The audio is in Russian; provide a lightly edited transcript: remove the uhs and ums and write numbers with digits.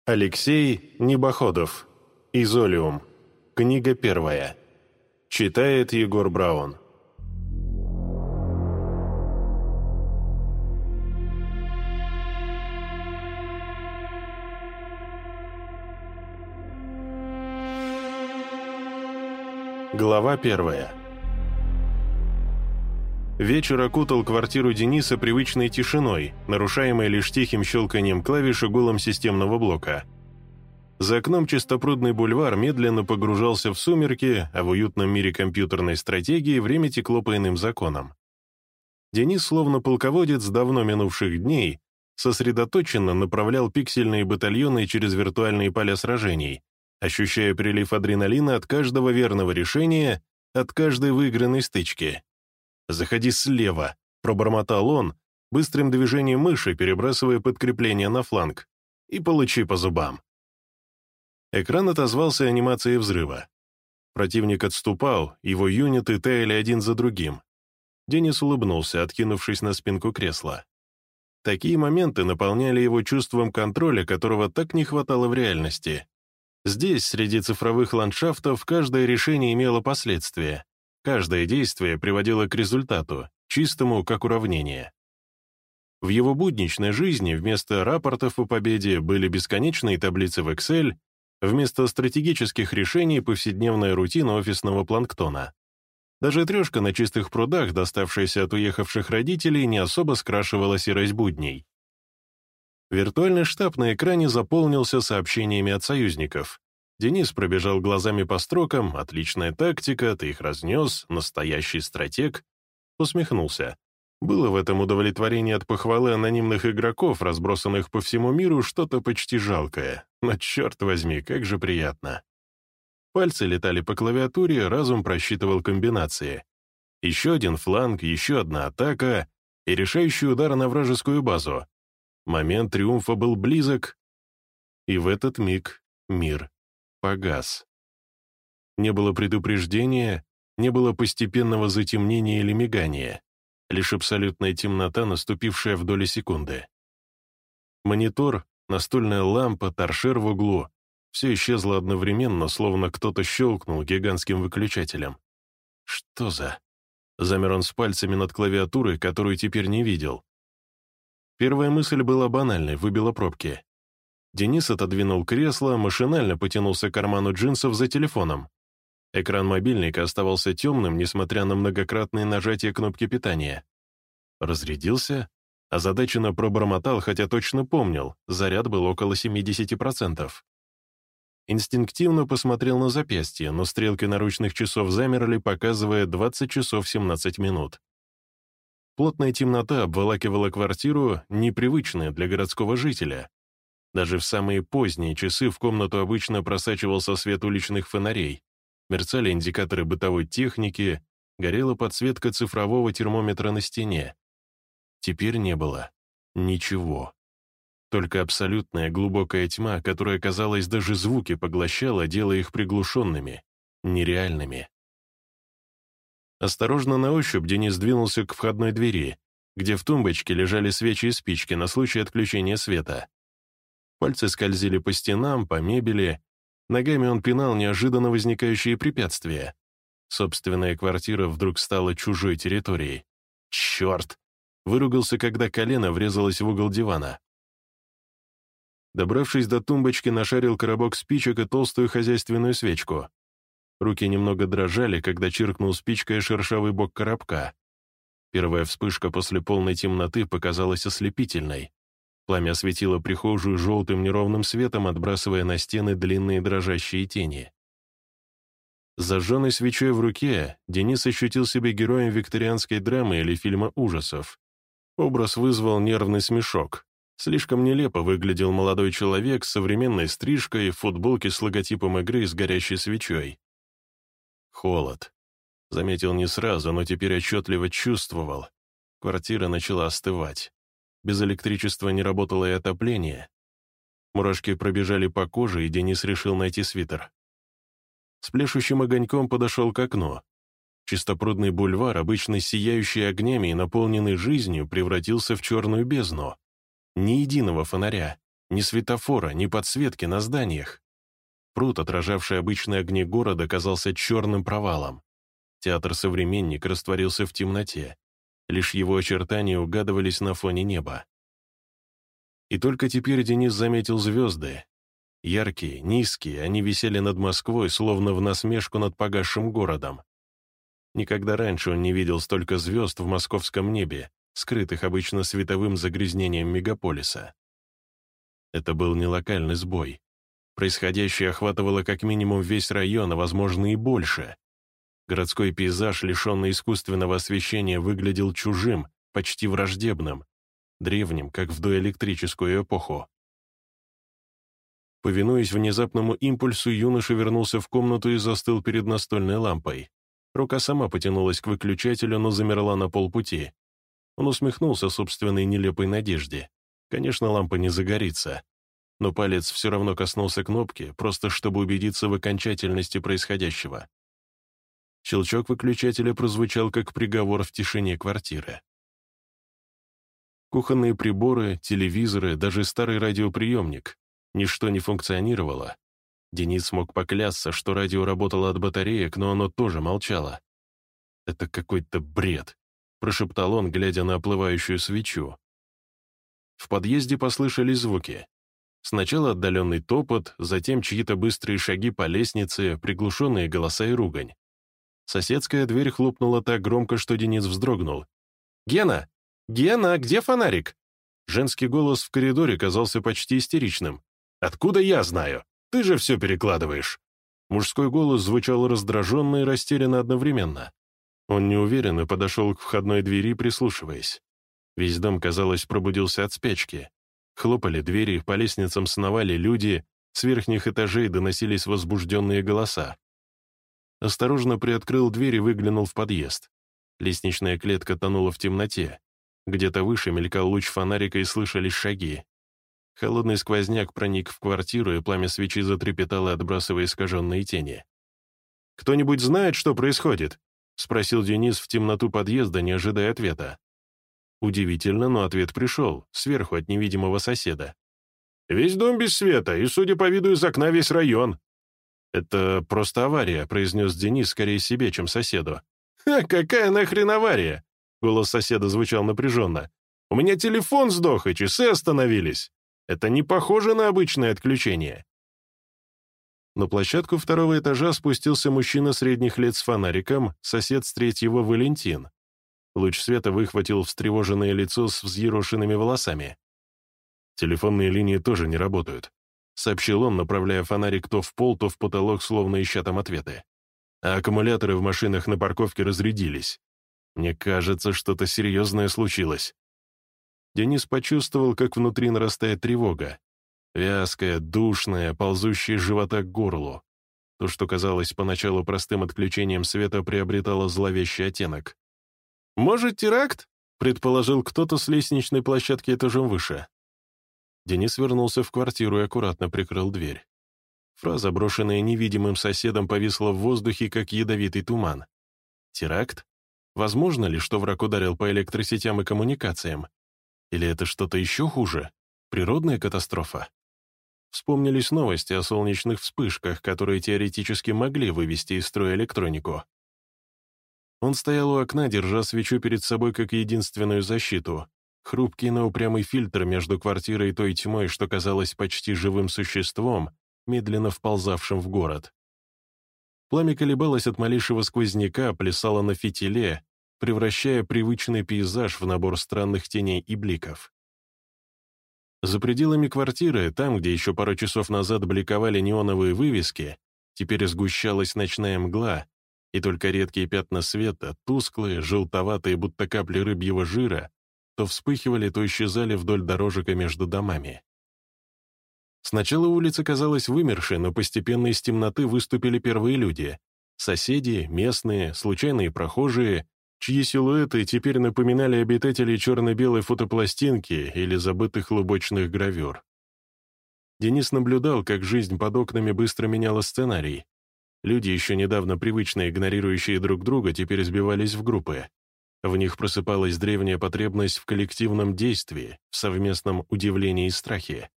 Алексей Небоходов. Изолиум. Книга первая. Читает Егор Браун. Глава первая. Вечер окутал квартиру Дениса привычной тишиной, нарушаемой лишь тихим щелканием клавиш и гулом системного блока. За окном чистопрудный бульвар медленно погружался в сумерки, а в уютном мире компьютерной стратегии время текло по иным законам. Денис, словно полководец давно минувших дней, сосредоточенно направлял пиксельные батальоны через виртуальные поля сражений, ощущая прилив адреналина от каждого верного решения, от каждой выигранной стычки. «Заходи слева», — пробормотал он, быстрым движением мыши перебрасывая подкрепление на фланг, «и получи по зубам». Экран отозвался анимацией взрыва. Противник отступал, его юниты таяли один за другим. Денис улыбнулся, откинувшись на спинку кресла. Такие моменты наполняли его чувством контроля, которого так не хватало в реальности. Здесь, среди цифровых ландшафтов, каждое решение имело последствия. Каждое действие приводило к результату, чистому, как уравнение. В его будничной жизни вместо рапортов о победе были бесконечные таблицы в Excel, вместо стратегических решений повседневная рутина офисного планктона. Даже трешка на чистых прудах, доставшаяся от уехавших родителей, не особо скрашивала серость будней. Виртуальный штаб на экране заполнился сообщениями от союзников. Денис пробежал глазами по строкам, отличная тактика, ты их разнес, настоящий стратег. Усмехнулся. Было в этом удовлетворение от похвалы анонимных игроков, разбросанных по всему миру, что-то почти жалкое. Но черт возьми, как же приятно. Пальцы летали по клавиатуре, разум просчитывал комбинации. Еще один фланг, еще одна атака и решающий удар на вражескую базу. Момент триумфа был близок, и в этот миг мир погас. Не было предупреждения, не было постепенного затемнения или мигания, лишь абсолютная темнота, наступившая в доли секунды. Монитор, настольная лампа, торшер в углу — все исчезло одновременно, словно кто-то щелкнул гигантским выключателем. Что за... Замер он с пальцами над клавиатурой, которую теперь не видел. Первая мысль была банальной, выбила пробки. Денис отодвинул кресло, машинально потянулся к карману джинсов за телефоном. Экран мобильника оставался темным, несмотря на многократные нажатия кнопки питания. Разрядился? Озадаченно пробормотал, хотя точно помнил, заряд был около 70%. Инстинктивно посмотрел на запястье, но стрелки наручных часов замерли, показывая 20 часов 17 минут. Плотная темнота обволакивала квартиру, непривычная для городского жителя. Даже в самые поздние часы в комнату обычно просачивался свет уличных фонарей, мерцали индикаторы бытовой техники, горела подсветка цифрового термометра на стене. Теперь не было ничего. Только абсолютная глубокая тьма, которая, казалось, даже звуки поглощала, делая их приглушенными, нереальными. Осторожно на ощупь Денис двинулся к входной двери, где в тумбочке лежали свечи и спички на случай отключения света. Пальцы скользили по стенам, по мебели. Ногами он пинал неожиданно возникающие препятствия. Собственная квартира вдруг стала чужой территорией. «Черт!» — выругался, когда колено врезалось в угол дивана. Добравшись до тумбочки, нашарил коробок спичек и толстую хозяйственную свечку. Руки немного дрожали, когда чиркнул спичкой шершавый бок коробка. Первая вспышка после полной темноты показалась ослепительной. Пламя осветило прихожую желтым неровным светом, отбрасывая на стены длинные дрожащие тени. С зажженной свечой в руке Денис ощутил себя героем викторианской драмы или фильма ужасов. Образ вызвал нервный смешок. Слишком нелепо выглядел молодой человек с современной стрижкой, в футболке с логотипом игры с горящей свечой. Холод. Заметил не сразу, но теперь отчетливо чувствовал. Квартира начала остывать. Без электричества не работало и отопление. Мурашки пробежали по коже, и Денис решил найти свитер. С пляшущим огоньком подошел к окну. Чистопрудный бульвар, обычно сияющий огнями и наполненный жизнью, превратился в черную бездну. Ни единого фонаря, Ни светофора, ни подсветки на зданиях. Пруд, отражавший обычные огни города, казался черным провалом. Театр «Современник» растворился в темноте. Лишь его очертания угадывались на фоне неба. И только теперь Денис заметил звезды. Яркие, низкие, они висели над Москвой, словно в насмешку над погасшим городом. Никогда раньше он не видел столько звезд в московском небе, скрытых обычно световым загрязнением мегаполиса. Это был не локальный сбой. Происходящее охватывало как минимум весь район, а возможно и больше. Городской пейзаж, лишенный искусственного освещения, выглядел чужим, почти враждебным, древним, как в доэлектрическую эпоху. Повинуясь внезапному импульсу, юноша вернулся в комнату и застыл перед настольной лампой. Рука сама потянулась к выключателю, но замерла на полпути. Он усмехнулся собственной нелепой надежде. Конечно, лампа не загорится. Но палец все равно коснулся кнопки, просто чтобы убедиться в окончательности происходящего. Щелчок выключателя прозвучал как приговор в тишине квартиры. Кухонные приборы, телевизоры, даже старый радиоприемник — ничто не функционировало. Денис смог поклясться, что радио работало от батареек, но оно тоже молчало. «Это какой-то бред», — прошептал он, глядя на оплывающую свечу. В подъезде послышались звуки. Сначала отдаленный топот, затем чьи-то быстрые шаги по лестнице, приглушенные голоса и ругань. Соседская дверь хлопнула так громко, что Денис вздрогнул. «Гена! Гена, где фонарик?» Женский голос в коридоре казался почти истеричным. «Откуда я знаю? Ты же все перекладываешь!» Мужской голос звучал раздраженно и растерянно одновременно. Он неуверенно подошел к входной двери, прислушиваясь. Весь дом, казалось, пробудился от спячки. Хлопали двери, по лестницам сновали люди, с верхних этажей доносились возбужденные голоса. Осторожно приоткрыл дверь и выглянул в подъезд. Лестничная клетка тонула в темноте. Где-то выше мелькал луч фонарика и слышались шаги. Холодный сквозняк проник в квартиру, и пламя свечи затрепетало, отбрасывая искаженные тени. «Кто-нибудь знает, что происходит?» — спросил Денис в темноту подъезда, не ожидая ответа. Удивительно, но ответ пришел, сверху от невидимого соседа. «Весь дом без света, и, судя по виду, из окна весь район». «Это просто авария», — произнес Денис скорее себе, чем соседу. «Ха, какая нахрен авария?» — голос соседа звучал напряженно. «У меня телефон сдох, и часы остановились. Это не похоже на обычное отключение». На площадку второго этажа спустился мужчина средних лет с фонариком, сосед с третьего Валентин. Луч света выхватил встревоженное лицо с взъерошенными волосами. «Телефонные линии тоже не работают», — сообщил он, направляя фонарик то в пол, то в потолок, словно ища там ответы. «А аккумуляторы в машинах на парковке разрядились. Мне кажется, что-то серьезное случилось». Денис почувствовал, как внутри нарастает тревога. Вязкая, душная, ползущая из живота к горлу. То, что казалось поначалу простым отключением света, приобретало зловещий оттенок. «Может, теракт?» — предположил кто-то с лестничной площадки этажом выше. Денис вернулся в квартиру и аккуратно прикрыл дверь. Фраза, брошенная невидимым соседом, повисла в воздухе, как ядовитый туман. Теракт? Возможно ли, что враг ударил по электросетям и коммуникациям? Или это что-то еще хуже? Природная катастрофа? Вспомнились новости о солнечных вспышках, которые теоретически могли вывести из строя электронику. Он стоял у окна, держа свечу перед собой как единственную защиту. Хрупкий, но упрямый фильтр между квартирой и той тьмой, что казалось почти живым существом, медленно вползавшим в город. Пламя колебалось от малейшего сквозняка, плясало на фитиле, превращая привычный пейзаж в набор странных теней и бликов. За пределами квартиры, там, где еще пару часов назад бликовали неоновые вывески, теперь сгущалась ночная мгла, и только редкие пятна света, тусклые, желтоватые, будто капли рыбьего жира, то вспыхивали, то исчезали вдоль дорожек и между домами. Сначала улица казалась вымершей, но постепенно из темноты выступили первые люди. Соседи, местные, случайные прохожие, чьи силуэты теперь напоминали обитателей черно-белой фотопластинки или забытых лубочных гравюр. Денис наблюдал, как жизнь под окнами быстро меняла сценарий. Люди, еще недавно привычно игнорирующие друг друга, теперь сбивались в группы. В них просыпалась древняя потребность в коллективном действии, в совместном удивлении и страхе.